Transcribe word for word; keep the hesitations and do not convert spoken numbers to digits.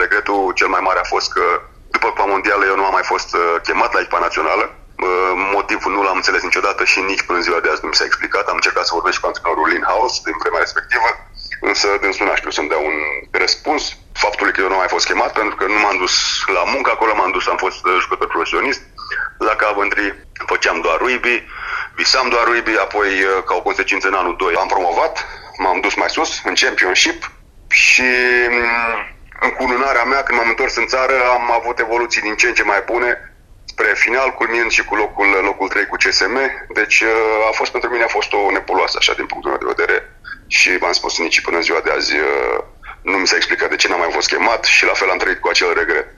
regretul cel mai mare a fost că după Cupa Mondială eu nu am mai fost chemat la echipa națională. Motivul nu l-am înțeles niciodată și nici până în ziua de azi nu mi s-a explicat. Am încercat să vorbesc cu antrenorul in-house din vremea respectivă, însă dânsul n-a știut să-mi dea un răspuns. Faptul că eu nu am mai fost chemat, pentru că nu m-am dus la muncă acolo, m-am dus, am fost jucător profesionist. La Coventry făceam doar rugby, visam doar rugby, apoi ca o consecință în anul doi am promovat, m-am dus mai sus în Championship și în cununarea mea, când m-am întors în țară, am avut evoluții din ce în ce mai bune spre final, culminând și cu locul, locul trei cu C S M. Deci a fost pentru mine a fost o nebuloasă așa din punctul meu de vedere și v-am spus nici până în ziua de azi nu mi s-a explicat de ce n-am mai fost chemat și la fel am trăit cu acel regret.